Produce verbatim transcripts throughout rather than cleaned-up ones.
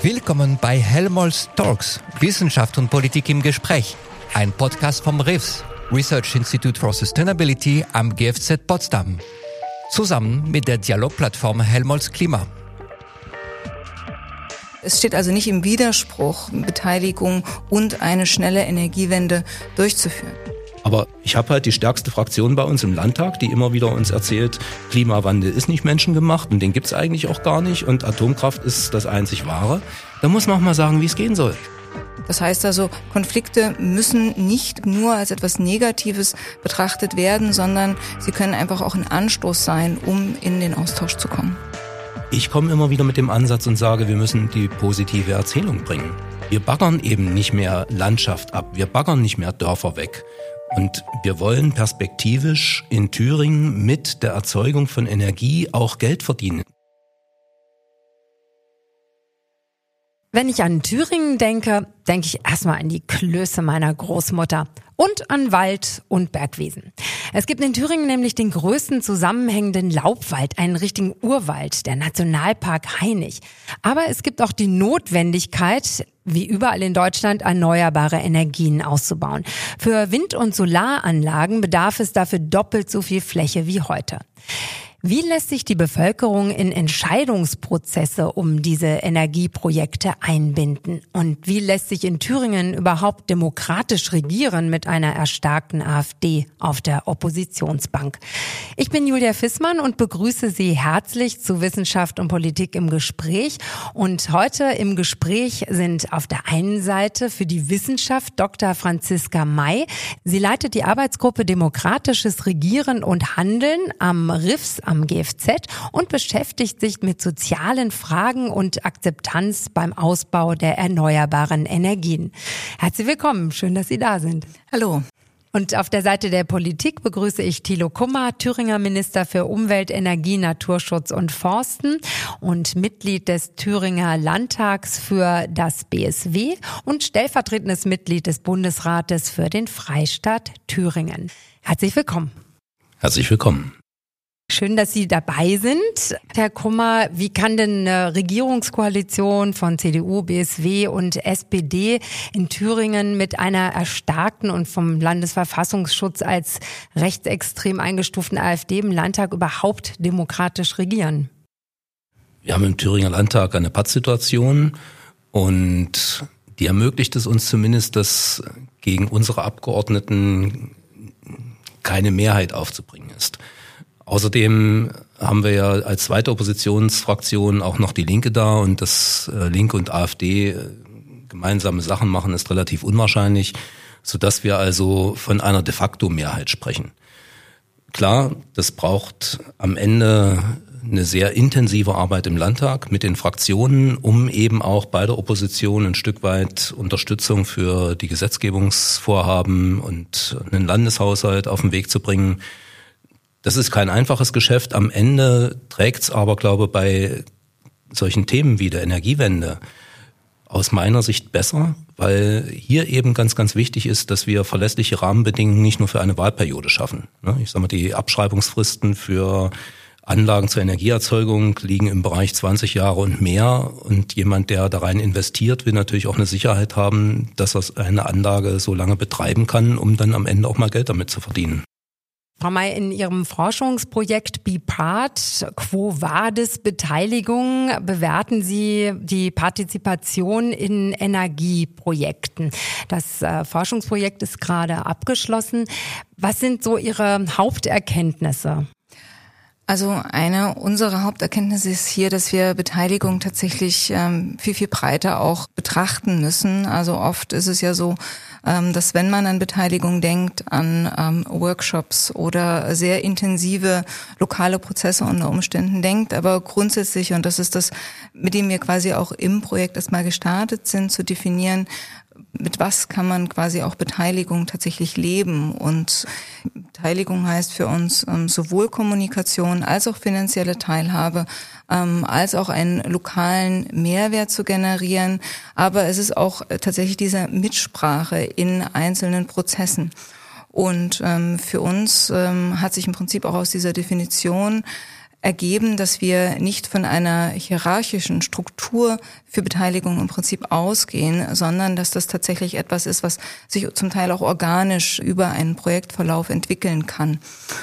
Willkommen bei Helmholtz Talks, Wissenschaft und Politik im Gespräch. Ein Podcast vom R I F S, Research Institute for Sustainability am G F Z Potsdam. Zusammen mit der Dialogplattform Helmholtz Klima. Es steht also nicht im Widerspruch, Beteiligung und eine schnelle Energiewende durchzuführen. Aber ich habe halt die stärkste Fraktion bei uns im Landtag, die immer wieder uns erzählt, Klimawandel ist nicht menschengemacht und den gibt's eigentlich auch gar nicht und Atomkraft ist das einzig Wahre. Da muss man auch mal sagen, wie es gehen soll. Das heißt also, Konflikte müssen nicht nur als etwas Negatives betrachtet werden, sondern sie können einfach auch ein Anstoß sein, um in den Austausch zu kommen. Ich komme immer wieder mit dem Ansatz und sage, wir müssen die positive Erzählung bringen. Wir baggern eben nicht mehr Landschaft ab, wir baggern nicht mehr Dörfer weg. Und wir wollen perspektivisch in Thüringen mit der Erzeugung von Energie auch Geld verdienen. Wenn ich an Thüringen denke, denke ich erstmal an die Klöße meiner Großmutter und an Wald und Bergwiesen. Es gibt in Thüringen nämlich den größten zusammenhängenden Laubwald, einen richtigen Urwald, der Nationalpark Hainich. Aber es gibt auch die Notwendigkeit, wie überall in Deutschland, erneuerbare Energien auszubauen. Für Wind- und Solaranlagen bedarf es dafür doppelt so viel Fläche wie heute. Wie lässt sich die Bevölkerung in Entscheidungsprozesse um diese Energieprojekte einbinden? Und wie lässt sich in Thüringen überhaupt demokratisch regieren mit einer erstarkten AfD auf der Oppositionsbank? Ich bin Julia Fissmann und begrüße Sie herzlich zu Wissenschaft und Politik im Gespräch. Und heute im Gespräch sind auf der einen Seite für die Wissenschaft Doktor Franziska May. Sie leitet die Arbeitsgruppe Demokratisches Regieren und Handeln am R I F S am G F Z und beschäftigt sich mit sozialen Fragen und Akzeptanz beim Ausbau der erneuerbaren Energien. Herzlich willkommen, schön, dass Sie da sind. Hallo. Und auf der Seite der Politik begrüße ich Thilo Kummer, Thüringer Minister für Umwelt, Energie, Naturschutz und Forsten und Mitglied des Thüringer Landtags für das B S W und stellvertretendes Mitglied des Bundesrates für den Freistaat Thüringen. Herzlich willkommen. Herzlich willkommen. Schön, dass Sie dabei sind. Herr Kummer, wie kann denn eine Regierungskoalition von C D U, B S W und S P D in Thüringen mit einer erstarkten und vom Landesverfassungsschutz als rechtsextrem eingestuften AfD im Landtag überhaupt demokratisch regieren? Wir haben im Thüringer Landtag eine Pattsituation und die ermöglicht es uns zumindest, dass gegen unsere Abgeordneten keine Mehrheit aufzubringen ist. Außerdem haben wir ja als zweite Oppositionsfraktion auch noch die Linke da und dass äh, Linke und AfD gemeinsame Sachen machen, ist relativ unwahrscheinlich, sodass wir also von einer de facto Mehrheit sprechen. Klar, das braucht am Ende eine sehr intensive Arbeit im Landtag mit den Fraktionen, um eben auch bei der Opposition ein Stück weit Unterstützung für die Gesetzgebungsvorhaben und einen Landeshaushalt auf den Weg zu bringen. Das ist kein einfaches Geschäft. Am Ende trägt's aber, glaube ich, bei solchen Themen wie der Energiewende aus meiner Sicht besser, weil hier eben ganz, ganz wichtig ist, dass wir verlässliche Rahmenbedingungen nicht nur für eine Wahlperiode schaffen. Ich sage mal, die Abschreibungsfristen für Anlagen zur Energieerzeugung liegen im Bereich zwanzig Jahre und mehr. Und jemand, der da rein investiert, will natürlich auch eine Sicherheit haben, dass er eine Anlage so lange betreiben kann, um dann am Ende auch mal Geld damit zu verdienen. Frau May, in Ihrem Forschungsprojekt BiPART, Quo Vadis Beteiligung, bewerten Sie die Partizipation in Energieprojekten. Das äh, Forschungsprojekt ist gerade abgeschlossen. Was sind so Ihre Haupterkenntnisse? Also eine unserer Haupterkenntnisse ist hier, dass wir Beteiligung tatsächlich ähm, viel, viel breiter auch betrachten müssen. Also oft ist es ja so, ähm, dass wenn man an Beteiligung denkt, an ähm, Workshops oder sehr intensive lokale Prozesse unter Umständen denkt, aber grundsätzlich, und das ist das, mit dem wir quasi auch im Projekt erstmal gestartet sind, zu definieren, mit was kann man quasi auch Beteiligung tatsächlich leben. Und Beteiligung heißt für uns ähm, sowohl Kommunikation als auch finanzielle Teilhabe, ähm, als auch einen lokalen Mehrwert zu generieren. Aber es ist auch äh, tatsächlich diese Mitsprache in einzelnen Prozessen. Und ähm, für uns ähm, hat sich im Prinzip auch aus dieser Definition ergeben, dass wir nicht von einer hierarchischen Struktur für Beteiligung im Prinzip ausgehen, sondern dass das tatsächlich etwas ist, was sich zum Teil auch organisch über einen Projektverlauf entwickeln kann.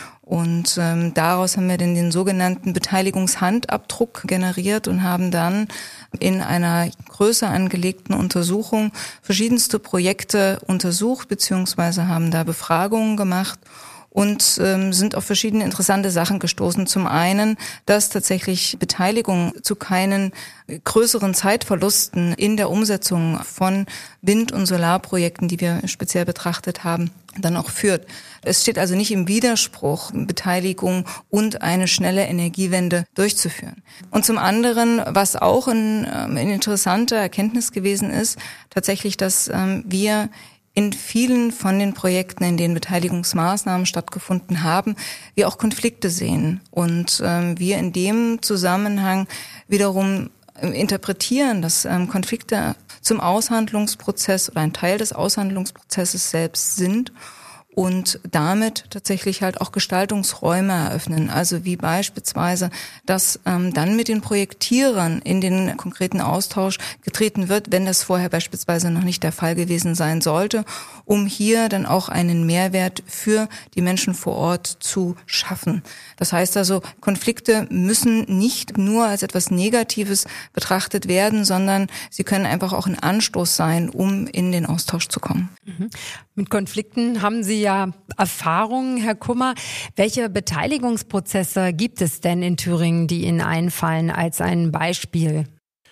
Und ähm, daraus haben wir dann den sogenannten Beteiligungshandabdruck generiert und haben dann in einer größer angelegten Untersuchung verschiedenste Projekte untersucht, beziehungsweise haben da Befragungen gemacht und ähm, sind auf verschiedene interessante Sachen gestoßen. Zum einen, dass tatsächlich Beteiligung zu keinen größeren Zeitverlusten in der Umsetzung von Wind- und Solarprojekten, die wir speziell betrachtet haben, dann auch führt. Es steht also nicht im Widerspruch, Beteiligung und eine schnelle Energiewende durchzuführen. Und zum anderen, was auch ein, eine interessante Erkenntnis gewesen ist, tatsächlich, dass ähm, wir in vielen von den Projekten, in denen Beteiligungsmaßnahmen stattgefunden haben, wir auch Konflikte sehen. Und ähm, wir in dem Zusammenhang wiederum interpretieren, dass ähm, Konflikte zum Aushandlungsprozess oder ein Teil des Aushandlungsprozesses selbst sind und damit tatsächlich halt auch Gestaltungsräume eröffnen. Also wie beispielsweise, dass ähm, dann mit den Projektierern in den konkreten Austausch getreten wird, wenn das vorher beispielsweise noch nicht der Fall gewesen sein sollte, um hier dann auch einen Mehrwert für die Menschen vor Ort zu schaffen. Das heißt also, Konflikte müssen nicht nur als etwas Negatives betrachtet werden, sondern sie können einfach auch ein Anstoß sein, um in den Austausch zu kommen. Mhm. Mit Konflikten haben Sie ja Erfahrungen, Herr Kummer. Welche Beteiligungsprozesse gibt es denn in Thüringen, die Ihnen einfallen als ein Beispiel?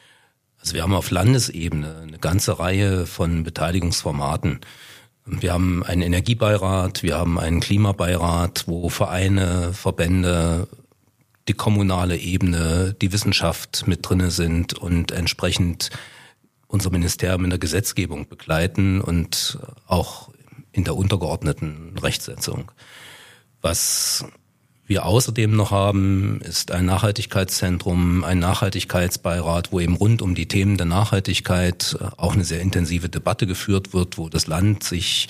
Also wir haben auf Landesebene eine ganze Reihe von Beteiligungsformaten. Wir haben einen Energiebeirat, wir haben einen Klimabeirat, wo Vereine, Verbände, die kommunale Ebene, die Wissenschaft mit drinne sind und entsprechend unser Ministerium in der Gesetzgebung begleiten und auch in der untergeordneten Rechtsetzung. Was wir außerdem noch haben, ist ein Nachhaltigkeitszentrum, ein Nachhaltigkeitsbeirat, wo eben rund um die Themen der Nachhaltigkeit auch eine sehr intensive Debatte geführt wird, wo das Land sich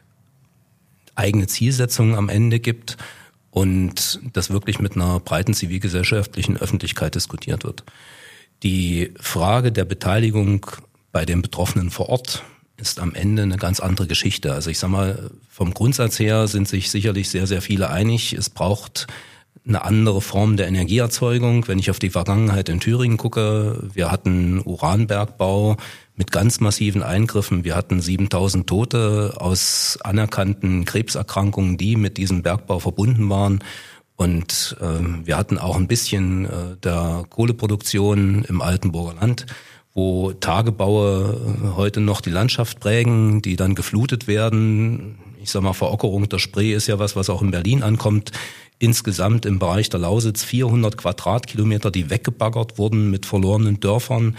eigene Zielsetzungen am Ende gibt und das wirklich mit einer breiten zivilgesellschaftlichen Öffentlichkeit diskutiert wird. Die Frage der Beteiligung bei den Betroffenen vor Ort ist am Ende eine ganz andere Geschichte. Also ich sag mal, vom Grundsatz her sind sich sicherlich sehr, sehr viele einig. Es braucht eine andere Form der Energieerzeugung. Wenn ich auf die Vergangenheit in Thüringen gucke, wir hatten Uranbergbau mit ganz massiven Eingriffen. Wir hatten siebentausend Tote aus anerkannten Krebserkrankungen, die mit diesem Bergbau verbunden waren. Und äh, wir hatten auch ein bisschen äh, der Kohleproduktion im Altenburger Land, wo Tagebaue heute noch die Landschaft prägen, die dann geflutet werden. Ich sag mal, Verockerung der Spree ist ja was, was auch in Berlin ankommt. Insgesamt im Bereich der Lausitz vierhundert Quadratkilometer, die weggebaggert wurden mit verlorenen Dörfern.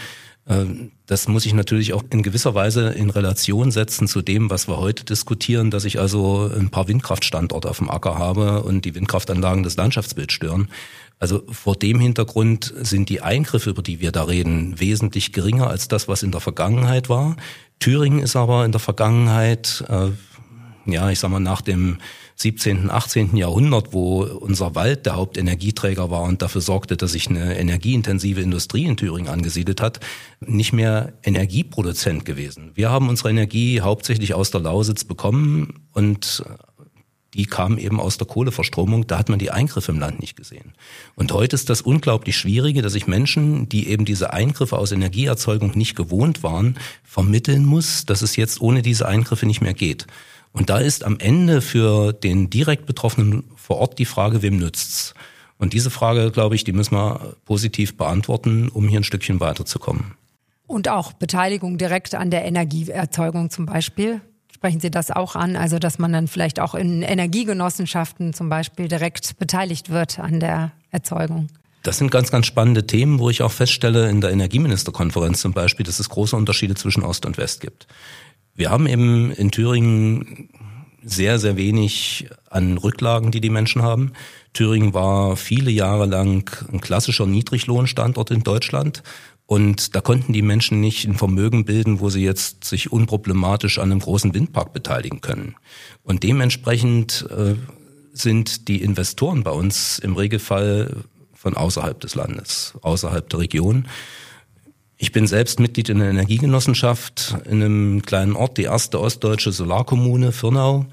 Das muss ich natürlich auch in gewisser Weise in Relation setzen zu dem, was wir heute diskutieren, dass ich also ein paar Windkraftstandorte auf dem Acker habe und die Windkraftanlagen das Landschaftsbild stören. Also vor dem Hintergrund sind die Eingriffe, über die wir da reden, wesentlich geringer als das, was in der Vergangenheit war. Thüringen ist aber in der Vergangenheit, äh, ja, ich sag mal, nach dem siebzehnten, achtzehnten Jahrhundert, wo unser Wald der Hauptenergieträger war und dafür sorgte, dass sich eine energieintensive Industrie in Thüringen angesiedelt hat, nicht mehr Energieproduzent gewesen. Wir haben unsere Energie hauptsächlich aus der Lausitz bekommen und die kamen eben aus der Kohleverstromung, da hat man die Eingriffe im Land nicht gesehen. Und heute ist das unglaublich Schwierige, dass ich Menschen, die eben diese Eingriffe aus Energieerzeugung nicht gewohnt waren, vermitteln muss, dass es jetzt ohne diese Eingriffe nicht mehr geht. Und da ist am Ende für den direkt Betroffenen vor Ort die Frage, wem nützt's? Und diese Frage, glaube ich, die müssen wir positiv beantworten, um hier ein Stückchen weiterzukommen. Und auch Beteiligung direkt an der Energieerzeugung zum Beispiel? Sprechen Sie das auch an, also dass man dann vielleicht auch in Energiegenossenschaften zum Beispiel direkt beteiligt wird an der Erzeugung? Das sind ganz, ganz spannende Themen, wo ich auch feststelle, in der Energieministerkonferenz zum Beispiel, dass es große Unterschiede zwischen Ost und West gibt. Wir haben eben in Thüringen sehr, sehr wenig an Rücklagen, die die Menschen haben. Thüringen war viele Jahre lang ein klassischer Niedriglohnstandort in Deutschland. Und da konnten die Menschen nicht ein Vermögen bilden, wo sie jetzt sich unproblematisch an einem großen Windpark beteiligen können. Und dementsprechend äh, sind die Investoren bei uns im Regelfall von außerhalb des Landes, außerhalb der Region. Ich bin selbst Mitglied in einer Energiegenossenschaft in einem kleinen Ort, die erste ostdeutsche Solarkommune, Fürnau,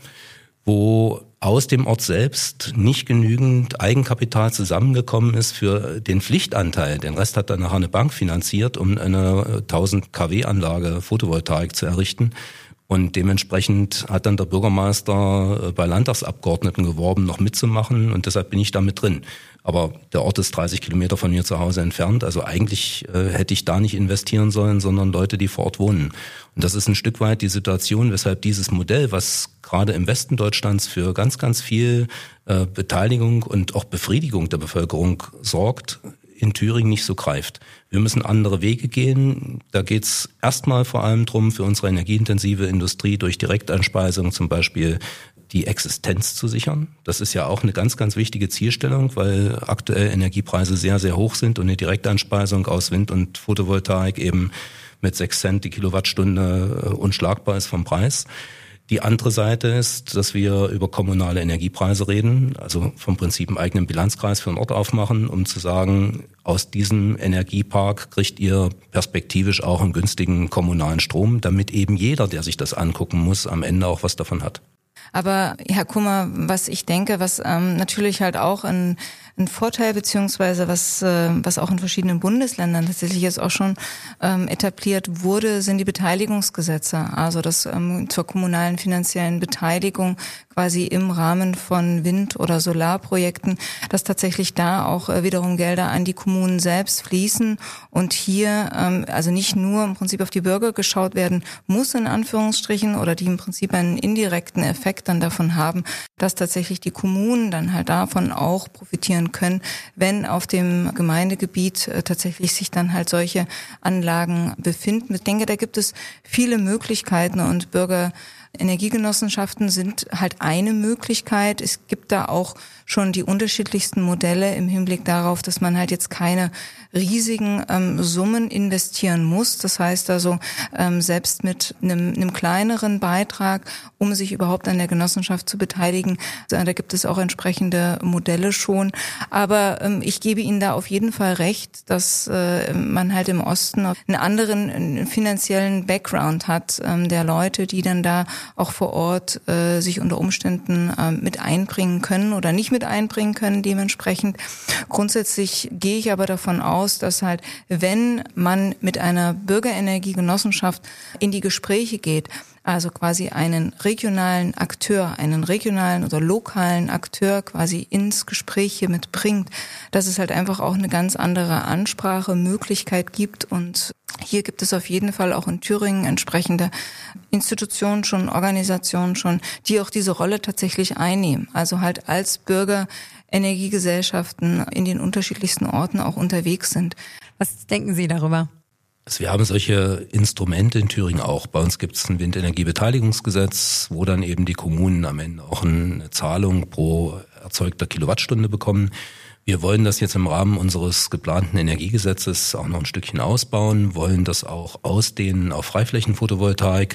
wo aus dem Ort selbst nicht genügend Eigenkapital zusammengekommen ist für den Pflichtanteil. Den Rest hat dann nachher eine Bank finanziert, um eine tausend Kilowatt Anlage Photovoltaik zu errichten. Und dementsprechend hat dann der Bürgermeister bei Landtagsabgeordneten geworben, noch mitzumachen. Und deshalb bin ich da mit drin. Aber der Ort ist dreißig Kilometer von mir zu Hause entfernt. Also eigentlich äh, hätte ich da nicht investieren sollen, sondern Leute, die vor Ort wohnen. Und das ist ein Stück weit die Situation, weshalb dieses Modell, was gerade im Westen Deutschlands für ganz, ganz viel äh, Beteiligung und auch Befriedigung der Bevölkerung sorgt, in Thüringen nicht so greift. Wir müssen andere Wege gehen. Da geht's erstmal vor allem drum, für unsere energieintensive Industrie durch Direkteinspeisung zum Beispiel die Existenz zu sichern. Das ist ja auch eine ganz, ganz wichtige Zielstellung, weil aktuell Energiepreise sehr, sehr hoch sind und eine Direkteinspeisung aus Wind- und Photovoltaik eben mit sechs Cent die Kilowattstunde unschlagbar ist vom Preis. Die andere Seite ist, dass wir über kommunale Energiepreise reden, also vom Prinzip einen eigenen Bilanzkreis für einen Ort aufmachen, um zu sagen, aus diesem Energiepark kriegt ihr perspektivisch auch einen günstigen kommunalen Strom, damit eben jeder, der sich das angucken muss, am Ende auch was davon hat. Aber Herr Kummer, was ich denke, was ähm, natürlich halt auch ein, ein Vorteil beziehungsweise was äh, was auch in verschiedenen Bundesländern tatsächlich jetzt auch schon ähm, etabliert wurde, sind die Beteiligungsgesetze. Also das ähm, zur kommunalen finanziellen Beteiligung quasi im Rahmen von Wind- oder Solarprojekten, dass tatsächlich da auch äh, wiederum Gelder an die Kommunen selbst fließen und hier ähm, also nicht nur im Prinzip auf die Bürger geschaut werden muss, in Anführungsstrichen, oder die im Prinzip einen indirekten Effekt dann davon haben, dass tatsächlich die Kommunen dann halt davon auch profitieren können, wenn auf dem Gemeindegebiet äh, tatsächlich sich dann halt solche Anlagen befinden. Ich denke, da gibt es viele Möglichkeiten und Bürger Energiegenossenschaften sind halt eine Möglichkeit. Es gibt da auch schon die unterschiedlichsten Modelle im Hinblick darauf, dass man halt jetzt keine riesigen ähm, Summen investieren muss. Das heißt also, ähm, selbst mit einem, einem kleineren Beitrag, um sich überhaupt an der Genossenschaft zu beteiligen, da gibt es auch entsprechende Modelle schon. Aber ähm, ich gebe Ihnen da auf jeden Fall recht, dass äh, man halt im Osten einen anderen einen finanziellen Background hat, ähm, der Leute, die dann da auch vor Ort äh, sich unter Umständen äh, mit einbringen können oder nicht mit einbringen können dementsprechend. Grundsätzlich gehe ich aber davon aus, dass halt, wenn man mit einer Bürgerenergiegenossenschaft in die Gespräche geht, also quasi einen regionalen Akteur, einen regionalen oder lokalen Akteur quasi ins Gespräch hier mitbringt, dass es halt einfach auch eine ganz andere Ansprachemöglichkeit gibt. Und hier gibt es auf jeden Fall auch in Thüringen entsprechende Institutionen schon, Organisationen schon, die auch diese Rolle tatsächlich einnehmen. Also halt als Bürger Energiegesellschaften in den unterschiedlichsten Orten auch unterwegs sind. Was denken Sie darüber? Also wir haben solche Instrumente in Thüringen auch. Bei uns gibt es ein Windenergiebeteiligungsgesetz, wo dann eben die Kommunen am Ende auch eine Zahlung pro erzeugter Kilowattstunde bekommen. Wir wollen das jetzt im Rahmen unseres geplanten Energiegesetzes auch noch ein Stückchen ausbauen, wollen das auch ausdehnen auf Freiflächenphotovoltaik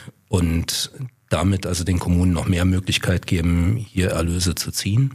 und damit also den Kommunen noch mehr Möglichkeit geben, hier Erlöse zu ziehen.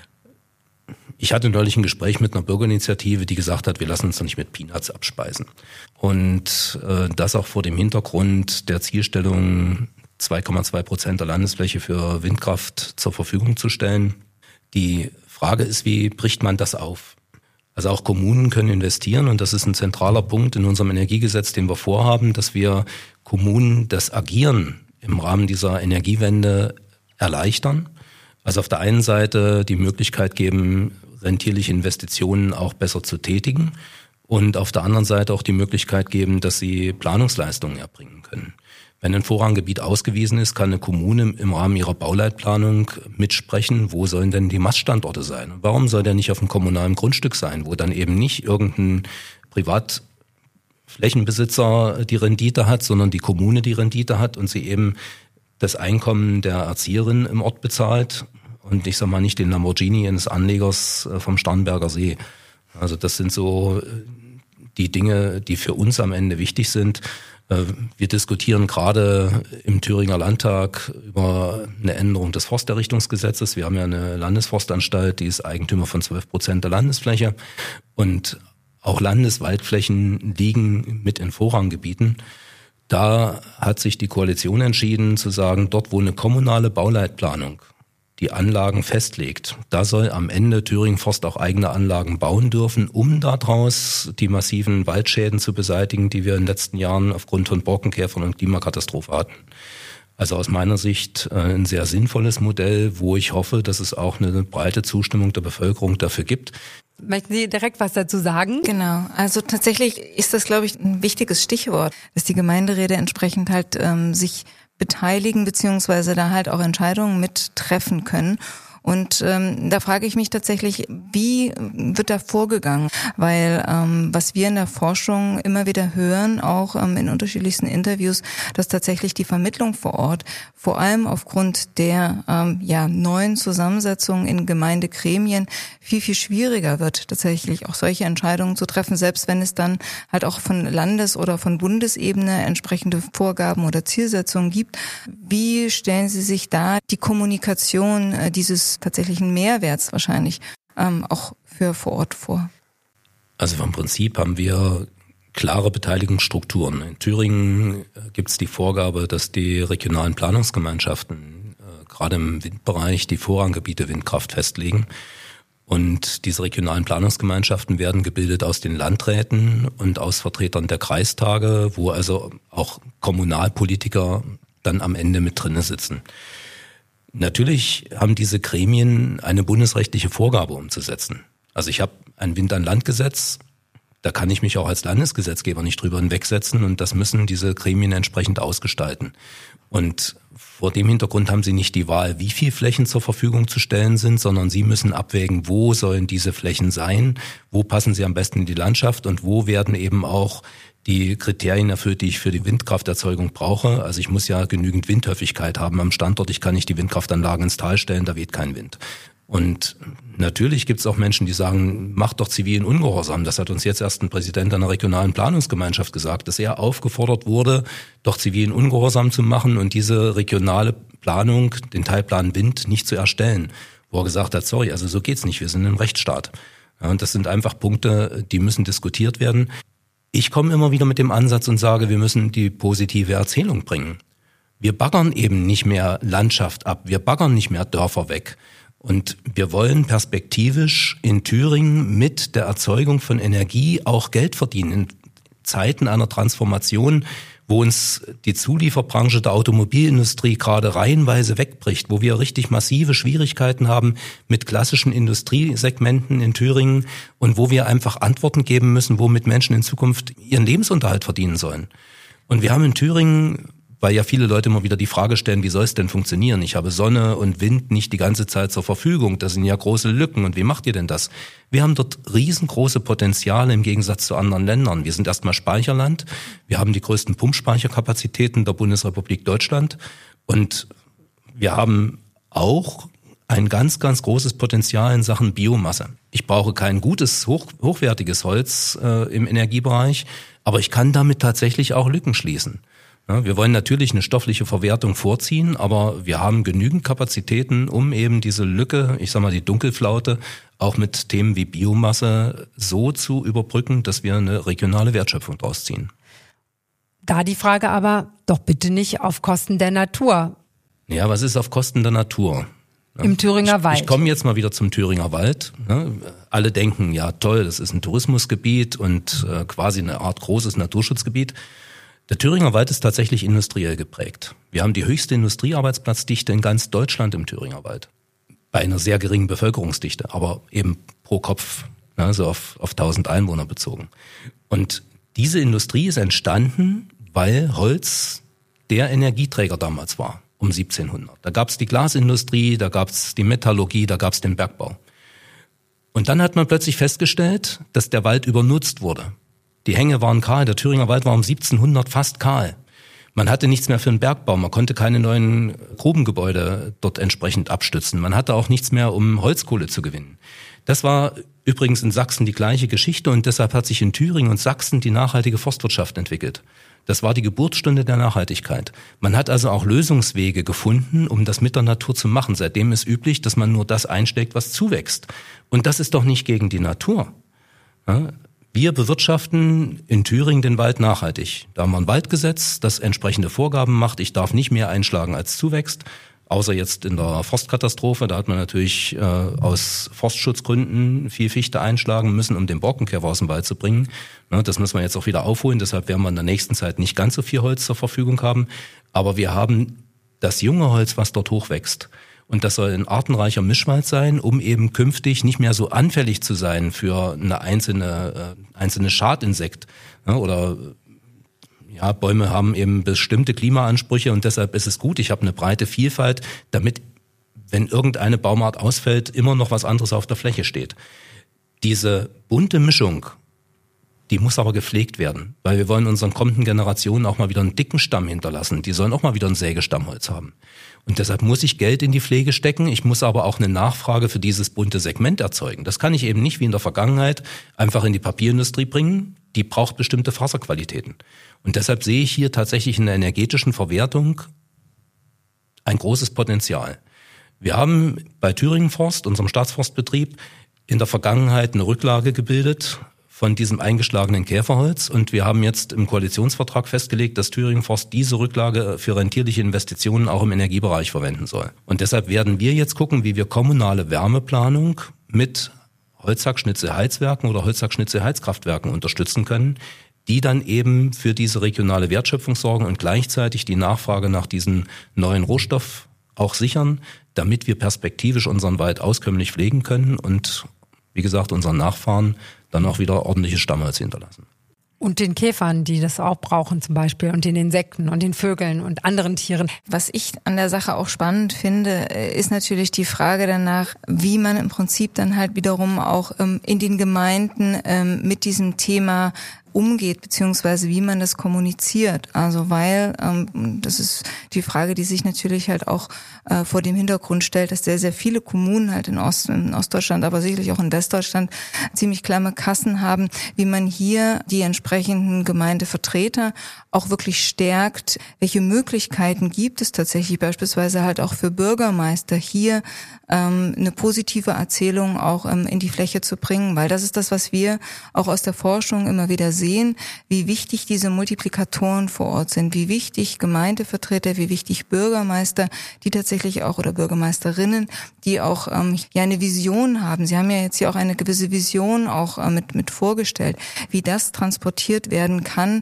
Ich hatte neulich ein Gespräch mit einer Bürgerinitiative, die gesagt hat, wir lassen uns doch nicht mit Peanuts abspeisen. Und äh, das auch vor dem Hintergrund der Zielstellung, zwei Komma zwei Prozent der Landesfläche für Windkraft zur Verfügung zu stellen. Die Frage ist, wie bricht man das auf? Also auch Kommunen können investieren und das ist ein zentraler Punkt in unserem Energiegesetz, den wir vorhaben, dass wir Kommunen das Agieren im Rahmen dieser Energiewende erleichtern. Also auf der einen Seite die Möglichkeit geben, rentierliche Investitionen auch besser zu tätigen und auf der anderen Seite auch die Möglichkeit geben, dass sie Planungsleistungen erbringen können. Wenn ein Vorranggebiet ausgewiesen ist, kann eine Kommune im Rahmen ihrer Bauleitplanung mitsprechen, wo sollen denn die Maststandorte sein? Und warum soll der nicht auf einem kommunalen Grundstück sein, wo dann eben nicht irgendein Privatflächenbesitzer die Rendite hat, sondern die Kommune die Rendite hat und sie eben das Einkommen der Erzieherin im Ort bezahlt und ich sag mal nicht den Lamborghini eines Anlegers vom Starnberger See. Also das sind so die Dinge, die für uns am Ende wichtig sind. Wir diskutieren gerade im Thüringer Landtag über eine Änderung des Forsterrichtungsgesetzes. Wir haben ja eine Landesforstanstalt, die ist Eigentümer von zwölf Prozent der Landesfläche. Und auch Landeswaldflächen liegen mit in Vorranggebieten. Da hat sich die Koalition entschieden zu sagen, dort wo eine kommunale Bauleitplanung die Anlagen festlegt, da soll am Ende Thüringen Forst auch eigene Anlagen bauen dürfen, um daraus die massiven Waldschäden zu beseitigen, die wir in den letzten Jahren aufgrund von Borkenkäfern und Klimakatastrophe hatten. Also aus meiner Sicht ein sehr sinnvolles Modell, wo ich hoffe, dass es auch eine breite Zustimmung der Bevölkerung dafür gibt. Möchten Sie direkt was dazu sagen? Genau, also tatsächlich ist das, glaube ich, ein wichtiges Stichwort, dass die Gemeinderäte entsprechend halt ähm, sich beteiligen beziehungsweise da halt auch Entscheidungen mittreffen können. Und ähm, da frage ich mich tatsächlich, wie wird da vorgegangen? Weil ähm, was wir in der Forschung immer wieder hören, auch ähm, in unterschiedlichsten Interviews, dass tatsächlich die Vermittlung vor Ort, vor allem aufgrund der ähm, ja neuen Zusammensetzung in Gemeindegremien, viel, viel schwieriger wird, tatsächlich auch solche Entscheidungen zu treffen, selbst wenn es dann halt auch von Landes- oder von Bundesebene entsprechende Vorgaben oder Zielsetzungen gibt. Wie stellen Sie sich da die Kommunikation äh, dieses tatsächlichen Mehrwerts wahrscheinlich ähm, auch für vor Ort vor? Also vom Prinzip haben wir klare Beteiligungsstrukturen. In Thüringen gibt es die Vorgabe, dass die regionalen Planungsgemeinschaften äh, gerade im Windbereich die Vorranggebiete Windkraft festlegen. Und diese regionalen Planungsgemeinschaften werden gebildet aus den Landräten und aus Vertretern der Kreistage, wo also auch Kommunalpolitiker dann am Ende mit drinne sitzen. Natürlich haben diese Gremien eine bundesrechtliche Vorgabe umzusetzen. Also ich habe ein Wind-an-Land-Gesetz, da kann ich mich auch als Landesgesetzgeber nicht drüber hinwegsetzen und das müssen diese Gremien entsprechend ausgestalten. Und vor dem Hintergrund haben sie nicht die Wahl, wie viel Flächen zur Verfügung zu stellen sind, sondern sie müssen abwägen, wo sollen diese Flächen sein, wo passen sie am besten in die Landschaft und wo werden eben auch die Kriterien erfüllt, die ich für die Windkrafterzeugung brauche. Also ich muss ja genügend Windhöfigkeit haben am Standort. Ich kann nicht die Windkraftanlagen ins Tal stellen, da weht kein Wind. Und natürlich gibt es auch Menschen, die sagen, macht doch zivilen Ungehorsam. Das hat uns jetzt erst ein Präsident einer regionalen Planungsgemeinschaft gesagt, dass er aufgefordert wurde, doch zivilen Ungehorsam zu machen und diese regionale Planung, den Teilplan Wind, nicht zu erstellen. Wo er gesagt hat, sorry, also so geht's nicht, wir sind im Rechtsstaat. Ja, und das sind einfach Punkte, die müssen diskutiert werden. Ich komme immer wieder mit dem Ansatz und sage, wir müssen die positive Erzählung bringen. Wir baggern eben nicht mehr Landschaft ab, wir baggern nicht mehr Dörfer weg. Und wir wollen perspektivisch in Thüringen mit der Erzeugung von Energie auch Geld verdienen. In Zeiten einer Transformation, wo uns die Zulieferbranche der Automobilindustrie gerade reihenweise wegbricht, wo wir richtig massive Schwierigkeiten haben mit klassischen Industriesegmenten in Thüringen und wo wir einfach Antworten geben müssen, womit Menschen in Zukunft ihren Lebensunterhalt verdienen sollen. Und wir haben in Thüringen, weil ja viele Leute immer wieder die Frage stellen, wie soll es denn funktionieren? Ich habe Sonne und Wind nicht die ganze Zeit zur Verfügung. Das sind ja große Lücken. Und wie macht ihr denn das? Wir haben dort riesengroße Potenziale im Gegensatz zu anderen Ländern. Wir sind erstmal Speicherland. Wir haben die größten Pumpspeicherkapazitäten der Bundesrepublik Deutschland. Und wir haben auch ein ganz, ganz großes Potenzial in Sachen Biomasse. Ich brauche kein gutes, hoch, hochwertiges Holz äh, im Energiebereich, aber ich kann damit tatsächlich auch Lücken schließen. Ja, wir wollen natürlich eine stoffliche Verwertung vorziehen, aber wir haben genügend Kapazitäten, um eben diese Lücke, ich sag mal die Dunkelflaute, auch mit Themen wie Biomasse so zu überbrücken, dass wir eine regionale Wertschöpfung draus ziehen. Da die Frage aber, doch bitte nicht auf Kosten der Natur. Ja, was ist auf Kosten der Natur? Ja, im Thüringer ich, Wald. Ich komme jetzt mal wieder zum Thüringer Wald. Ja, alle denken, ja toll, das ist ein Tourismusgebiet und äh, quasi eine Art großes Naturschutzgebiet. Der Thüringer Wald ist tatsächlich industriell geprägt. Wir haben die höchste Industriearbeitsplatzdichte in ganz Deutschland im Thüringer Wald. Bei einer sehr geringen Bevölkerungsdichte, aber eben pro Kopf, ne, so auf, auf tausend Einwohner bezogen. Und diese Industrie ist entstanden, weil Holz der Energieträger damals war, um siebzehnhundert. Da gab es die Glasindustrie, da gab es die Metallurgie, da gab es den Bergbau. Und dann hat man plötzlich festgestellt, dass der Wald übernutzt wurde. Die Hänge waren kahl, der Thüringer Wald war um siebzehnhundert fast kahl. Man hatte nichts mehr für den Bergbau, man konnte keine neuen Grubengebäude dort entsprechend abstützen. Man hatte auch nichts mehr, um Holzkohle zu gewinnen. Das war übrigens in Sachsen die gleiche Geschichte und deshalb hat sich in Thüringen und Sachsen die nachhaltige Forstwirtschaft entwickelt. Das war die Geburtsstunde der Nachhaltigkeit. Man hat also auch Lösungswege gefunden, um das mit der Natur zu machen. Seitdem ist üblich, dass man nur das einschlägt, was zuwächst. Und das ist doch nicht gegen die Natur. Ja? Wir bewirtschaften in Thüringen den Wald nachhaltig. Da haben wir ein Waldgesetz, das entsprechende Vorgaben macht. Ich darf nicht mehr einschlagen, als zuwächst. Außer jetzt in der Forstkatastrophe, da hat man natürlich äh, aus Forstschutzgründen viel Fichte einschlagen müssen, um den Borkenkäfer aus dem Wald zu bringen. Ne, das müssen wir jetzt auch wieder aufholen, deshalb werden wir in der nächsten Zeit nicht ganz so viel Holz zur Verfügung haben. Aber wir haben das junge Holz, was dort hochwächst. Und das soll ein artenreicher Mischwald sein, um eben künftig nicht mehr so anfällig zu sein für eine einzelne, äh, einzelne Schadinsekt, ne, oder ja, Bäume haben eben bestimmte Klimaansprüche und deshalb ist es gut, ich habe eine breite Vielfalt, damit, wenn irgendeine Baumart ausfällt, immer noch was anderes auf der Fläche steht. Diese bunte Mischung, die muss aber gepflegt werden, weil wir wollen unseren kommenden Generationen auch mal wieder einen dicken Stamm hinterlassen. Die sollen auch mal wieder ein Sägestammholz haben. Und deshalb muss ich Geld in die Pflege stecken, ich muss aber auch eine Nachfrage für dieses bunte Segment erzeugen. Das kann ich eben nicht wie in der Vergangenheit einfach in die Papierindustrie bringen, die braucht bestimmte Faserqualitäten. Und deshalb sehe ich hier tatsächlich in der energetischen Verwertung ein großes Potenzial. Wir haben bei Thüringen Forst, unserem Staatsforstbetrieb, in der Vergangenheit eine Rücklage gebildet von diesem eingeschlagenen Käferholz und wir haben jetzt im Koalitionsvertrag festgelegt, dass Thüringen Forst diese Rücklage für rentierliche Investitionen auch im Energiebereich verwenden soll. Und deshalb werden wir jetzt gucken, wie wir kommunale Wärmeplanung mit Holzhackschnitzelheizwerken oder Holzhackschnitzelheizkraftwerken unterstützen können, die dann eben für diese regionale Wertschöpfung sorgen und gleichzeitig die Nachfrage nach diesem neuen Rohstoff auch sichern, damit wir perspektivisch unseren Wald auskömmlich pflegen können und, wie gesagt, unseren Nachfahren dann auch wieder ordentliches Stammholz hinterlassen. Und den Käfern, die das auch brauchen zum Beispiel, und den Insekten und den Vögeln und anderen Tieren. Was ich an der Sache auch spannend finde, ist natürlich die Frage danach, wie man im Prinzip dann halt wiederum auch ähm, in den Gemeinden ähm, mit diesem Thema umgeht, beziehungsweise wie man das kommuniziert. Also weil, ähm, das ist die Frage, die sich natürlich halt auch äh, vor dem Hintergrund stellt, dass sehr, sehr viele Kommunen halt in, Ost, in Ostdeutschland, aber sicherlich auch in Westdeutschland ziemlich kleine Kassen haben, wie man hier die entsprechenden Gemeindevertreter auch wirklich stärkt. Welche Möglichkeiten gibt es tatsächlich beispielsweise halt auch für Bürgermeister hier ähm, eine positive Erzählung auch ähm, in die Fläche zu bringen, weil das ist das, was wir auch aus der Forschung immer wieder sehen, wie wichtig diese Multiplikatoren vor Ort sind, wie wichtig Gemeindevertreter, wie wichtig Bürgermeister, die tatsächlich auch oder Bürgermeisterinnen, die auch ähm, ja eine Vision haben. Sie haben ja jetzt hier auch eine gewisse Vision auch äh, mit mit vorgestellt, wie das transportiert werden kann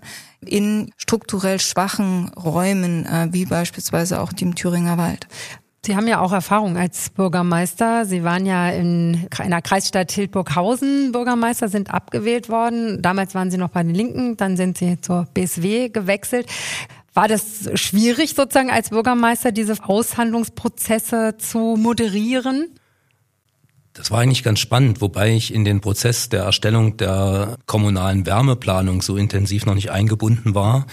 in strukturell schwachen Räumen, äh, wie beispielsweise auch dem Thüringer Wald. Sie haben ja auch Erfahrung als Bürgermeister. Sie waren ja in einer Kreisstadt Hildburghausen Bürgermeister, sind abgewählt worden. Damals waren Sie noch bei den Linken, dann sind Sie zur B S W gewechselt. War das schwierig, sozusagen als Bürgermeister diese Aushandlungsprozesse zu moderieren? Das war eigentlich ganz spannend, wobei ich in den Prozess der Erstellung der kommunalen Wärmeplanung so intensiv noch nicht eingebunden war.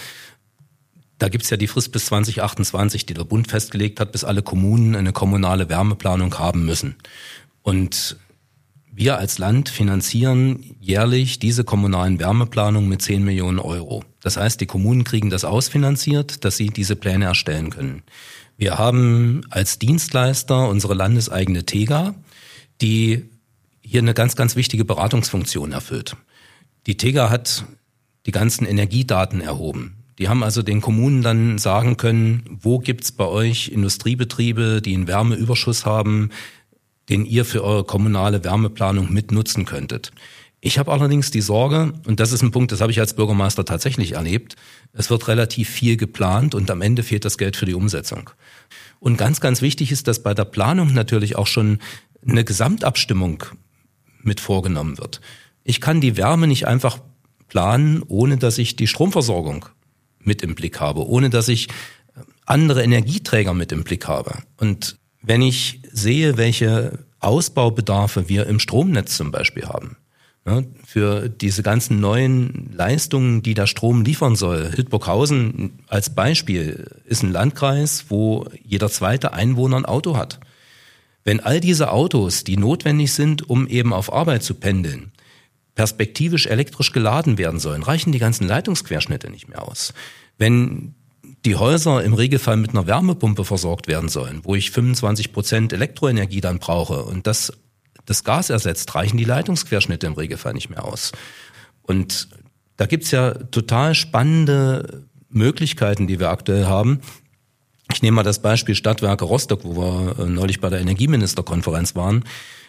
Da gibt's ja die Frist bis zwanzig achtundzwanzig, die der Bund festgelegt hat, bis alle Kommunen eine kommunale Wärmeplanung haben müssen. Und wir als Land finanzieren jährlich diese kommunalen Wärmeplanungen mit zehn Millionen Euro. Das heißt, die Kommunen kriegen das ausfinanziert, dass sie diese Pläne erstellen können. Wir haben als Dienstleister unsere landeseigene TEGA, die hier eine ganz, ganz wichtige Beratungsfunktion erfüllt. Die TEGA hat die ganzen Energiedaten erhoben. Die haben also den Kommunen dann sagen können, wo gibt's bei euch Industriebetriebe, die einen Wärmeüberschuss haben, den ihr für eure kommunale Wärmeplanung mitnutzen könntet. Ich habe allerdings die Sorge, und das ist ein Punkt, das habe ich als Bürgermeister tatsächlich erlebt, es wird relativ viel geplant und am Ende fehlt das Geld für die Umsetzung. Und ganz, ganz wichtig ist, dass bei der Planung natürlich auch schon eine Gesamtabstimmung mit vorgenommen wird. Ich kann die Wärme nicht einfach planen, ohne dass ich die Stromversorgung mit im Blick habe, ohne dass ich andere Energieträger mit im Blick habe. Und wenn ich sehe, welche Ausbaubedarfe wir im Stromnetz zum Beispiel haben, ne, für diese ganzen neuen Leistungen, die der Strom liefern soll. Hildburghausen als Beispiel ist ein Landkreis, wo jeder zweite Einwohner ein Auto hat. Wenn all diese Autos, die notwendig sind, um eben auf Arbeit zu pendeln, perspektivisch elektrisch geladen werden sollen, reichen die ganzen Leitungsquerschnitte nicht mehr aus. Wenn die Häuser im Regelfall mit einer Wärmepumpe versorgt werden sollen, wo ich fünfundzwanzig Prozent Elektroenergie dann brauche und das das Gas ersetzt, reichen die Leitungsquerschnitte im Regelfall nicht mehr aus. Und da gibt's ja total spannende Möglichkeiten, die wir aktuell haben. Ich nehme mal das Beispiel Stadtwerke Rostock, wo wir neulich bei der Energieministerkonferenz waren.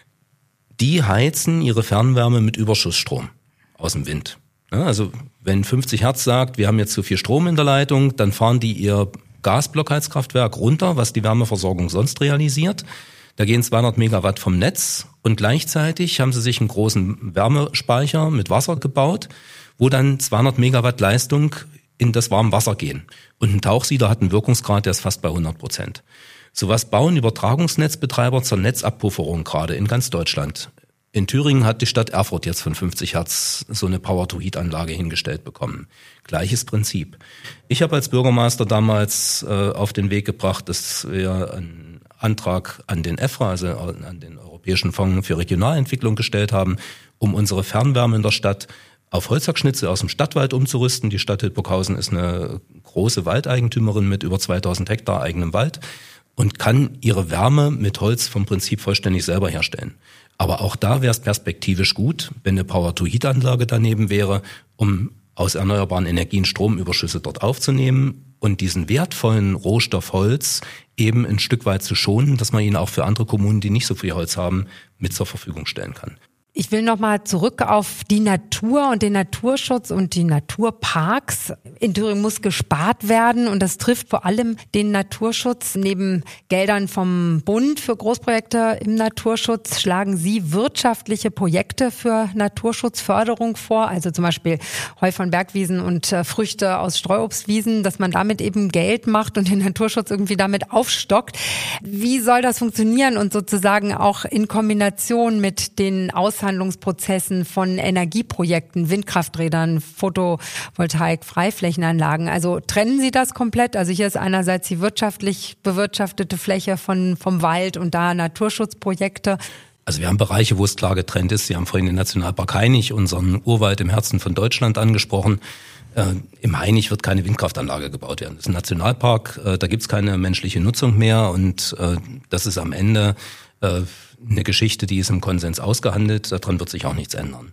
Die heizen ihre Fernwärme mit Überschussstrom aus dem Wind. Ja, also wenn fünfzig Hertz sagt, wir haben jetzt zu viel Strom in der Leitung, dann fahren die ihr Gasblockheizkraftwerk runter, was die Wärmeversorgung sonst realisiert. Da gehen zweihundert Megawatt vom Netz und gleichzeitig haben sie sich einen großen Wärmespeicher mit Wasser gebaut, wo dann zweihundert Megawatt Leistung in das warme Wasser gehen. Und ein Tauchsieder hat einen Wirkungsgrad, der ist fast bei hundert Prozent. Sowas bauen Übertragungsnetzbetreiber zur Netzabpufferung gerade in ganz Deutschland. In Thüringen hat die Stadt Erfurt jetzt von fünfzig Hertz so eine Power-to-Heat-Anlage hingestellt bekommen. Gleiches Prinzip. Ich habe als Bürgermeister damals äh, auf den Weg gebracht, dass wir einen Antrag an den E F R A, also an den Europäischen Fonds für Regionalentwicklung gestellt haben, um unsere Fernwärme in der Stadt auf Holzhackschnitzel aus dem Stadtwald umzurüsten. Die Stadt Hildburghausen ist eine große Waldeigentümerin mit über zweitausend Hektar eigenem Wald und kann ihre Wärme mit Holz vom Prinzip vollständig selber herstellen. Aber auch da wäre es perspektivisch gut, wenn eine Power-to-Heat-Anlage daneben wäre, um aus erneuerbaren Energien Stromüberschüsse dort aufzunehmen und diesen wertvollen Rohstoff Holz eben ein Stück weit zu schonen, dass man ihn auch für andere Kommunen, die nicht so viel Holz haben, mit zur Verfügung stellen kann. Ich will nochmal zurück auf die Natur und den Naturschutz und die Naturparks. In Thüringen muss gespart werden und das trifft vor allem den Naturschutz. Neben Geldern vom Bund für Großprojekte im Naturschutz schlagen Sie wirtschaftliche Projekte für Naturschutzförderung vor, also zum Beispiel Heu von Bergwiesen und äh, Früchte aus Streuobstwiesen, dass man damit eben Geld macht und den Naturschutz irgendwie damit aufstockt. Wie soll das funktionieren und sozusagen auch in Kombination mit den Aus Handlungsprozessen von Energieprojekten, Windkrafträdern, Photovoltaik, Freiflächenanlagen. Also trennen Sie das komplett? Also hier ist einerseits die wirtschaftlich bewirtschaftete Fläche von, vom Wald und da Naturschutzprojekte. Also wir haben Bereiche, wo es klar getrennt ist. Sie haben vorhin den Nationalpark Hainich, unseren Urwald im Herzen von Deutschland, angesprochen. Äh, Im Hainich wird keine Windkraftanlage gebaut werden. Das ist ein Nationalpark, äh, da gibt es keine menschliche Nutzung mehr und äh, das ist am Ende äh, eine Geschichte, die ist im Konsens ausgehandelt, daran wird sich auch nichts ändern.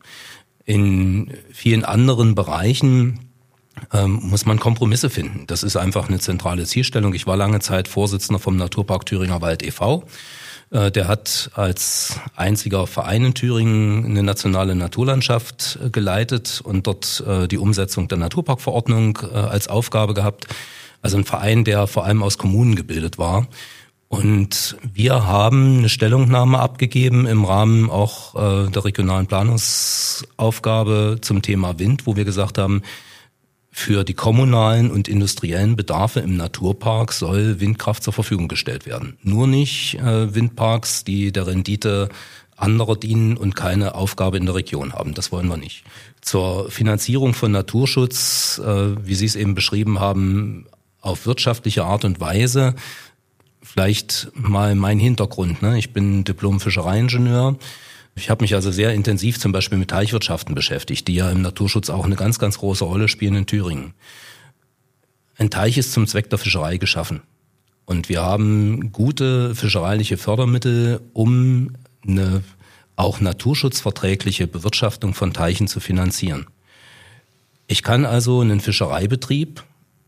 In vielen anderen Bereichen ähm, muss man Kompromisse finden. Das ist einfach eine zentrale Zielstellung. Ich war lange Zeit Vorsitzender vom Naturpark Thüringer Wald e V Äh, der hat als einziger Verein in Thüringen eine nationale Naturlandschaft äh, geleitet und dort äh, die Umsetzung der Naturparkverordnung äh, als Aufgabe gehabt. Also ein Verein, der vor allem aus Kommunen gebildet war. Und wir haben eine Stellungnahme abgegeben im Rahmen auch äh, der regionalen Planungsaufgabe zum Thema Wind, wo wir gesagt haben, für die kommunalen und industriellen Bedarfe im Naturpark soll Windkraft zur Verfügung gestellt werden. Nur nicht äh, Windparks, die der Rendite anderer dienen und keine Aufgabe in der Region haben. Das wollen wir nicht. Zur Finanzierung von Naturschutz, äh, wie Sie es eben beschrieben haben, auf wirtschaftliche Art und Weise. Vielleicht mal mein Hintergrund. Ne? Ich bin Diplom-Fischereiingenieur. Ich habe mich also sehr intensiv zum Beispiel mit Teichwirtschaften beschäftigt, die ja im Naturschutz auch eine ganz, ganz große Rolle spielen in Thüringen. Ein Teich ist zum Zweck der Fischerei geschaffen. Und wir haben gute fischereiliche Fördermittel, um eine auch naturschutzverträgliche Bewirtschaftung von Teichen zu finanzieren. Ich kann also einen Fischereibetrieb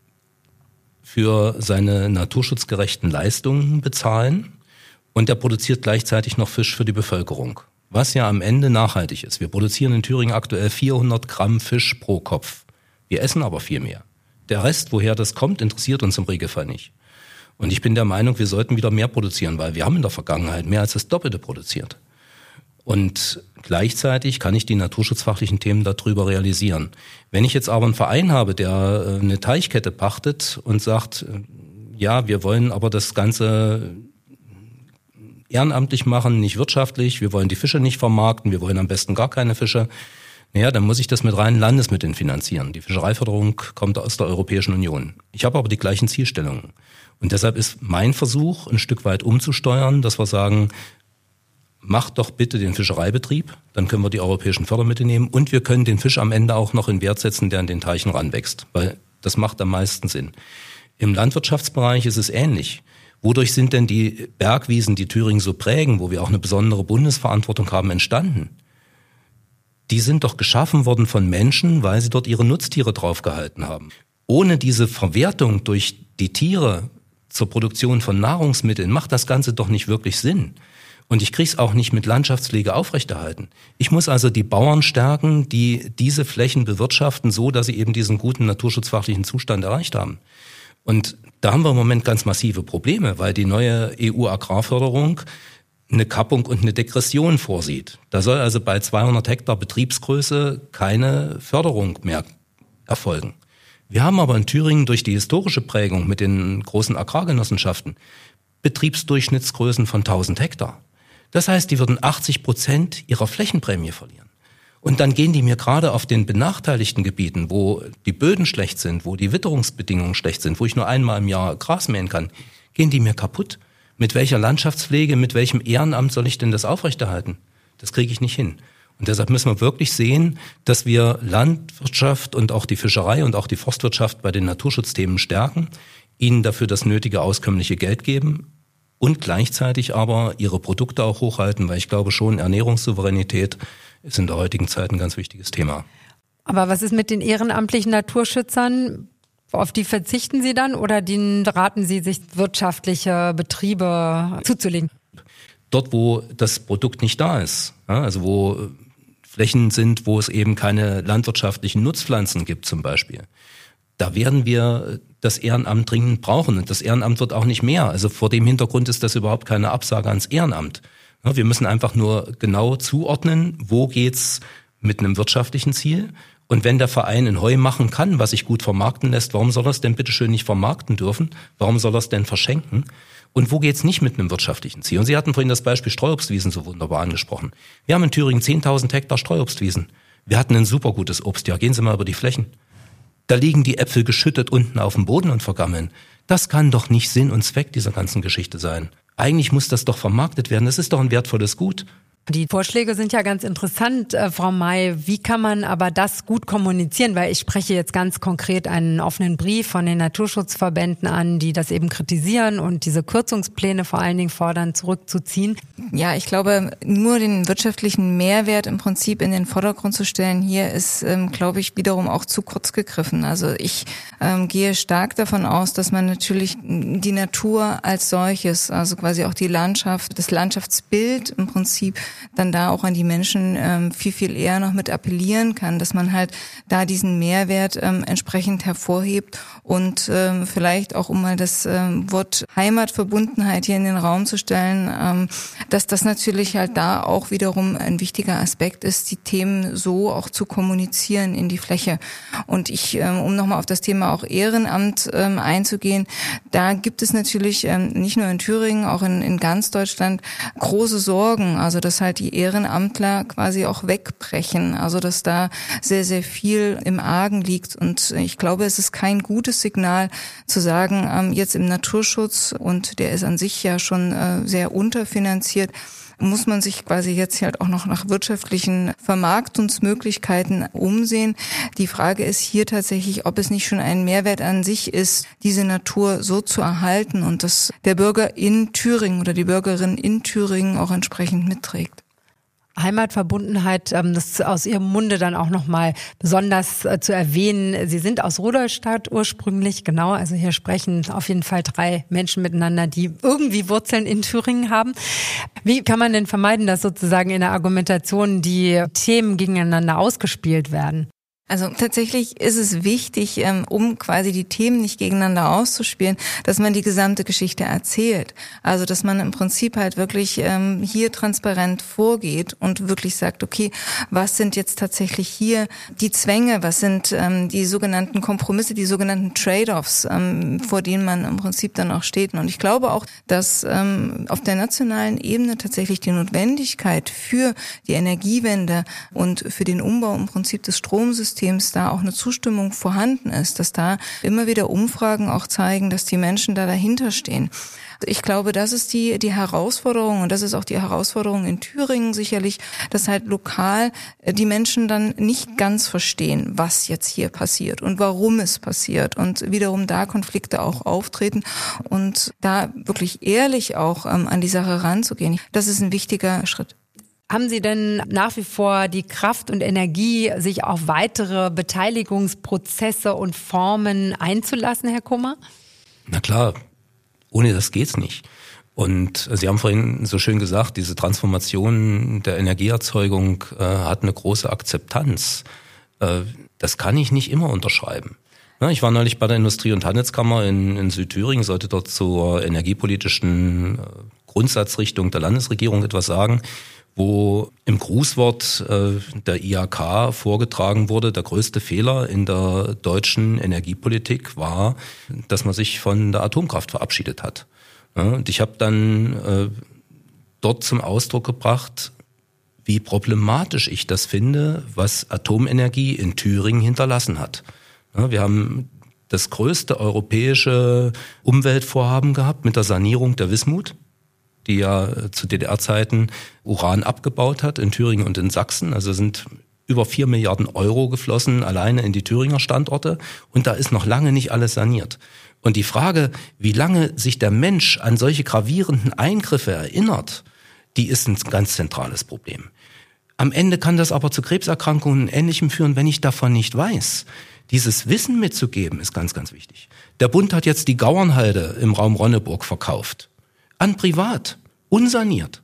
für seine naturschutzgerechten Leistungen bezahlen und der produziert gleichzeitig noch Fisch für die Bevölkerung, was ja am Ende nachhaltig ist. Wir produzieren in Thüringen aktuell vierhundert Gramm Fisch pro Kopf. Wir essen aber viel mehr. Der Rest, woher das kommt, interessiert uns im Regelfall nicht. Und ich bin der Meinung, wir sollten wieder mehr produzieren, weil wir haben in der Vergangenheit mehr als das Doppelte produziert. Und gleichzeitig kann ich die naturschutzfachlichen Themen darüber realisieren. Wenn ich jetzt aber einen Verein habe, der eine Teichkette pachtet und sagt, ja, wir wollen aber das Ganze ehrenamtlich machen, nicht wirtschaftlich, wir wollen die Fische nicht vermarkten, wir wollen am besten gar keine Fische, Naja, dann muss ich das mit reinen Landesmitteln finanzieren. Die Fischereiförderung kommt aus der Europäischen Union. Ich habe aber die gleichen Zielstellungen. Und deshalb ist mein Versuch, ein Stück weit umzusteuern, dass wir sagen, macht doch bitte den Fischereibetrieb, dann können wir die europäischen Fördermittel nehmen und wir können den Fisch am Ende auch noch in Wert setzen, der an den Teichen ranwächst, weil das macht am meisten Sinn. Im Landwirtschaftsbereich ist es ähnlich. Wodurch sind denn die Bergwiesen, die Thüringen so prägen, wo wir auch eine besondere Bundesverantwortung haben, entstanden? Die sind doch geschaffen worden von Menschen, weil sie dort ihre Nutztiere draufgehalten haben. Ohne diese Verwertung durch die Tiere zur Produktion von Nahrungsmitteln macht das Ganze doch nicht wirklich Sinn. Und ich krieg's auch nicht mit Landschaftspflege aufrechterhalten. Ich muss also die Bauern stärken, die diese Flächen bewirtschaften, so dass sie eben diesen guten naturschutzfachlichen Zustand erreicht haben. Und da haben wir im Moment ganz massive Probleme, weil die neue E U-Agrarförderung eine Kappung und eine Degression vorsieht. Da soll also bei zweihundert Hektar Betriebsgröße keine Förderung mehr erfolgen. Wir haben aber in Thüringen durch die historische Prägung mit den großen Agrargenossenschaften Betriebsdurchschnittsgrößen von tausend Hektar. Das heißt, die würden achtzig Prozent ihrer Flächenprämie verlieren. Und dann gehen die mir gerade auf den benachteiligten Gebieten, wo die Böden schlecht sind, wo die Witterungsbedingungen schlecht sind, wo ich nur einmal im Jahr Gras mähen kann, gehen die mir kaputt. Mit welcher Landschaftspflege, mit welchem Ehrenamt soll ich denn das aufrechterhalten? Das kriege ich nicht hin. Und deshalb müssen wir wirklich sehen, dass wir Landwirtschaft und auch die Fischerei und auch die Forstwirtschaft bei den Naturschutzthemen stärken, ihnen dafür das nötige auskömmliche Geld geben und gleichzeitig aber ihre Produkte auch hochhalten, weil ich glaube schon, Ernährungssouveränität ist in der heutigen Zeit ein ganz wichtiges Thema. Aber was ist mit den ehrenamtlichen Naturschützern? Auf die verzichten Sie dann oder denen raten Sie, sich wirtschaftliche Betriebe zuzulegen? Dort, wo das Produkt nicht da ist, ja, also wo Flächen sind, wo es eben keine landwirtschaftlichen Nutzpflanzen gibt zum Beispiel, da werden wir das Ehrenamt dringend brauchen. Und das Ehrenamt wird auch nicht mehr. Also vor dem Hintergrund ist das überhaupt keine Absage ans Ehrenamt. Ja, wir müssen einfach nur genau zuordnen, wo geht's mit einem wirtschaftlichen Ziel. Und wenn der Verein ein Heu machen kann, was sich gut vermarkten lässt, warum soll er es denn bitteschön nicht vermarkten dürfen? Warum soll er es denn verschenken? Und wo geht's nicht mit einem wirtschaftlichen Ziel? Und Sie hatten vorhin das Beispiel Streuobstwiesen so wunderbar angesprochen. Wir haben in Thüringen zehntausend Hektar Streuobstwiesen. Wir hatten ein super gutes Obstjahr. Gehen Sie mal über die Flächen. Da liegen die Äpfel geschüttet unten auf dem Boden und vergammeln. Das kann doch nicht Sinn und Zweck dieser ganzen Geschichte sein. Eigentlich muss das doch vermarktet werden. Das ist doch ein wertvolles Gut. Die Vorschläge sind ja ganz interessant, äh, Frau May. Wie kann man aber das gut kommunizieren? Weil ich spreche jetzt ganz konkret einen offenen Brief von den Naturschutzverbänden an, die das eben kritisieren und diese Kürzungspläne vor allen Dingen fordern, zurückzuziehen. Ja, ich glaube, nur den wirtschaftlichen Mehrwert im Prinzip in den Vordergrund zu stellen, hier ist, ähm, glaube ich, wiederum auch zu kurz gegriffen. Also ich ähm, gehe stark davon aus, dass man natürlich die Natur als solches, also quasi auch die Landschaft, das Landschaftsbild im Prinzip dann da auch an die Menschen ähm, viel, viel eher noch mit appellieren kann, dass man halt da diesen Mehrwert ähm, entsprechend hervorhebt und ähm, vielleicht auch, um mal das ähm, Wort Heimatverbundenheit hier in den Raum zu stellen, ähm, dass das natürlich halt da auch wiederum ein wichtiger Aspekt ist, die Themen so auch zu kommunizieren in die Fläche. Und ich, ähm, um nochmal auf das Thema auch Ehrenamt ähm, einzugehen, da gibt es natürlich ähm, nicht nur in Thüringen, auch in, in ganz Deutschland große Sorgen, also dass halt die Ehrenamtler quasi auch wegbrechen, also dass da sehr, sehr viel im Argen liegt. Und ich glaube, es ist kein gutes Signal zu sagen, ähm, jetzt im Naturschutz, und der ist an sich ja schon äh, sehr unterfinanziert, muss man sich quasi jetzt halt auch noch nach wirtschaftlichen Vermarktungsmöglichkeiten umsehen. Die Frage ist hier tatsächlich, ob es nicht schon ein Mehrwert an sich ist, diese Natur so zu erhalten und dass der Bürger in Thüringen oder die Bürgerin in Thüringen auch entsprechend mitträgt. Heimatverbundenheit, das aus Ihrem Munde dann auch nochmal besonders zu erwähnen. Sie sind aus Rudolstadt ursprünglich, genau, also hier sprechen auf jeden Fall drei Menschen miteinander, die irgendwie Wurzeln in Thüringen haben. Wie kann man denn vermeiden, dass sozusagen in der Argumentation die Themen gegeneinander ausgespielt werden? Also tatsächlich ist es wichtig, um quasi die Themen nicht gegeneinander auszuspielen, dass man die gesamte Geschichte erzählt. Also dass man im Prinzip halt wirklich hier transparent vorgeht und wirklich sagt, okay, was sind jetzt tatsächlich hier die Zwänge, was sind die sogenannten Kompromisse, die sogenannten Trade-offs, vor denen man im Prinzip dann auch steht. Und ich glaube auch, dass auf der nationalen Ebene tatsächlich die Notwendigkeit für die Energiewende und für den Umbau im Prinzip des Stromsystems da auch eine Zustimmung vorhanden ist, dass da immer wieder Umfragen auch zeigen, dass die Menschen da dahinter stehen. Ich glaube, das ist die die Herausforderung und das ist auch die Herausforderung in Thüringen sicherlich, dass halt lokal die Menschen dann nicht ganz verstehen, was jetzt hier passiert und warum es passiert und wiederum da Konflikte auch auftreten und da wirklich ehrlich auch ähm, an die Sache ranzugehen. Das ist ein wichtiger Schritt. Haben Sie denn nach wie vor die Kraft und Energie, sich auf weitere Beteiligungsprozesse und Formen einzulassen, Herr Kummer? Na klar, ohne das geht's nicht. Und Sie haben vorhin so schön gesagt, diese Transformation der Energieerzeugung äh, hat eine große Akzeptanz. Äh, das kann ich nicht immer unterschreiben. Ja, ich war neulich bei der Industrie- und Handelskammer in, in Südthüringen, sollte dort zur energiepolitischen äh, Grundsatzrichtung der Landesregierung etwas sagen, wo im Grußwort äh, der I H K vorgetragen wurde, der größte Fehler in der deutschen Energiepolitik war, dass man sich von der Atomkraft verabschiedet hat. Ja, und ich habe dann äh, dort zum Ausdruck gebracht, wie problematisch ich das finde, was Atomenergie in Thüringen hinterlassen hat. Ja, wir haben das größte europäische Umweltvorhaben gehabt mit der Sanierung der Wismut, die ja zu D D R-Zeiten Uran abgebaut hat in Thüringen und in Sachsen. Also sind über vier Milliarden Euro geflossen, alleine in die Thüringer Standorte. Und da ist noch lange nicht alles saniert. Und die Frage, wie lange sich der Mensch an solche gravierenden Eingriffe erinnert, die ist ein ganz zentrales Problem. Am Ende kann das aber zu Krebserkrankungen und Ähnlichem führen, wenn ich davon nicht weiß. Dieses Wissen mitzugeben, ist ganz, ganz wichtig. Der Bund hat jetzt die Gauernhalde im Raum Ronneburg verkauft. An privat, unsaniert.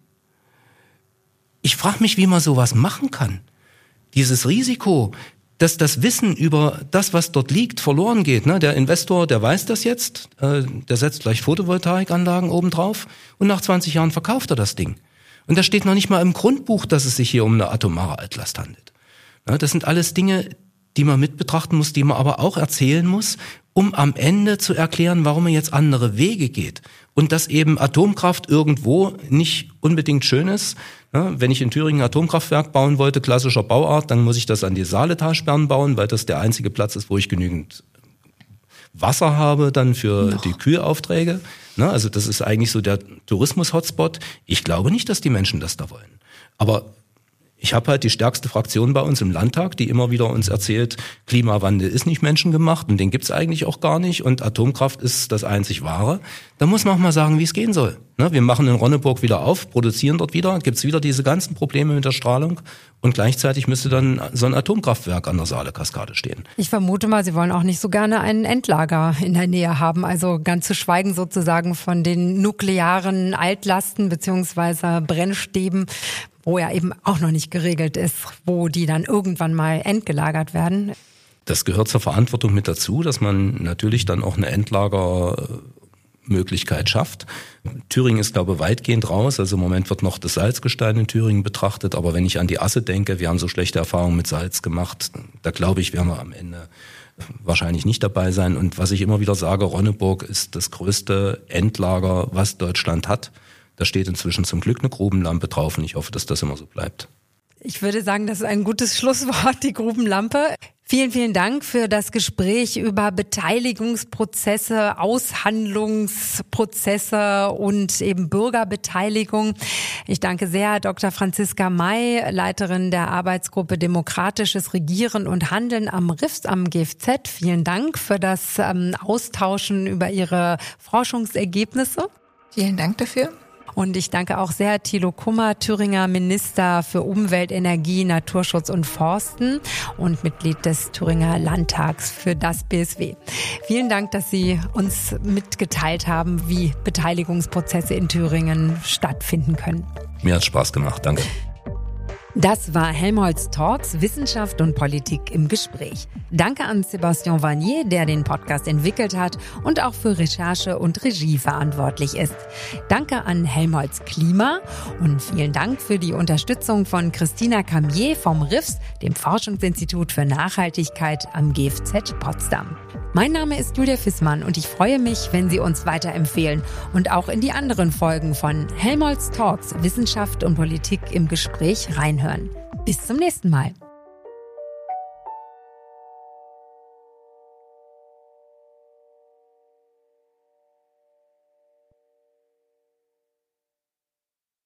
Ich frage mich, wie man sowas machen kann. Dieses Risiko, dass das Wissen über das, was dort liegt, verloren geht. Ne? Der Investor, der weiß das jetzt, äh, der setzt gleich Photovoltaikanlagen obendrauf und nach zwanzig Jahren verkauft er das Ding. Und da steht noch nicht mal im Grundbuch, dass es sich hier um eine atomare Altlast handelt. Ja, das sind alles Dinge, die man mit betrachten muss, die man aber auch erzählen muss, um am Ende zu erklären, warum man jetzt andere Wege geht. Und dass eben Atomkraft irgendwo nicht unbedingt schön ist. Ja, wenn ich in Thüringen ein Atomkraftwerk bauen wollte, klassischer Bauart, dann muss ich das an die Saaletalsperren bauen, weil das der einzige Platz ist, wo ich genügend Wasser habe dann für Noch. die Kühlaufträge. Na, also das ist eigentlich so der Tourismus-Hotspot. Ich glaube nicht, dass die Menschen das da wollen. Aber ich habe halt die stärkste Fraktion bei uns im Landtag, die immer wieder uns erzählt, Klimawandel ist nicht menschengemacht und den gibt's eigentlich auch gar nicht und Atomkraft ist das einzig Wahre. Da muss man auch mal sagen, wie es gehen soll. Ne, wir machen in Ronneburg wieder auf, produzieren dort wieder, gibt's wieder diese ganzen Probleme mit der Strahlung und gleichzeitig müsste dann so ein Atomkraftwerk an der Saale-Kaskade stehen. Ich vermute mal, Sie wollen auch nicht so gerne ein Endlager in der Nähe haben, also ganz zu schweigen sozusagen von den nuklearen Altlasten beziehungsweise Brennstäben, wo ja eben auch noch nicht geregelt ist, wo die dann irgendwann mal endgelagert werden. Das gehört zur Verantwortung mit dazu, dass man natürlich dann auch eine Endlagermöglichkeit schafft. Thüringen ist, glaube ich, weitgehend raus. Also im Moment wird noch das Salzgestein in Thüringen betrachtet. Aber wenn ich an die Asse denke, wir haben so schlechte Erfahrungen mit Salz gemacht, da glaube ich, werden wir am Ende wahrscheinlich nicht dabei sein. Und was ich immer wieder sage, Ronneburg ist das größte Endlager, was Deutschland hat. Da steht inzwischen zum Glück eine Grubenlampe drauf und ich hoffe, dass das immer so bleibt. Ich würde sagen, das ist ein gutes Schlusswort, die Grubenlampe. Vielen, vielen Dank für das Gespräch über Beteiligungsprozesse, Aushandlungsprozesse und eben Bürgerbeteiligung. Ich danke sehr Doktor Franziska May, Leiterin der Arbeitsgruppe Demokratisches Regieren und Handeln am R I F S am G F Z. Vielen Dank für das ähm, Austauschen über Ihre Forschungsergebnisse. Vielen Dank dafür. Und ich danke auch sehr Thilo Kummer, Thüringer Minister für Umwelt, Energie, Naturschutz und Forsten und Mitglied des Thüringer Landtags für das B S W. Vielen Dank, dass Sie uns mitgeteilt haben, wie Beteiligungsprozesse in Thüringen stattfinden können. Mir hat Spaß gemacht, danke. Das war Helmholtz Talks, Wissenschaft und Politik im Gespräch. Danke an Sebastian Vanier, der den Podcast entwickelt hat und auch für Recherche und Regie verantwortlich ist. Danke an Helmholtz Klima und vielen Dank für die Unterstützung von Christina Camier vom R I F S, dem Forschungsinstitut für Nachhaltigkeit am G F Z Potsdam. Mein Name ist Julia Fissmann und ich freue mich, wenn Sie uns weiterempfehlen und auch in die anderen Folgen von Helmholtz Talks, Wissenschaft und Politik im Gespräch reinhören. Bis zum nächsten Mal.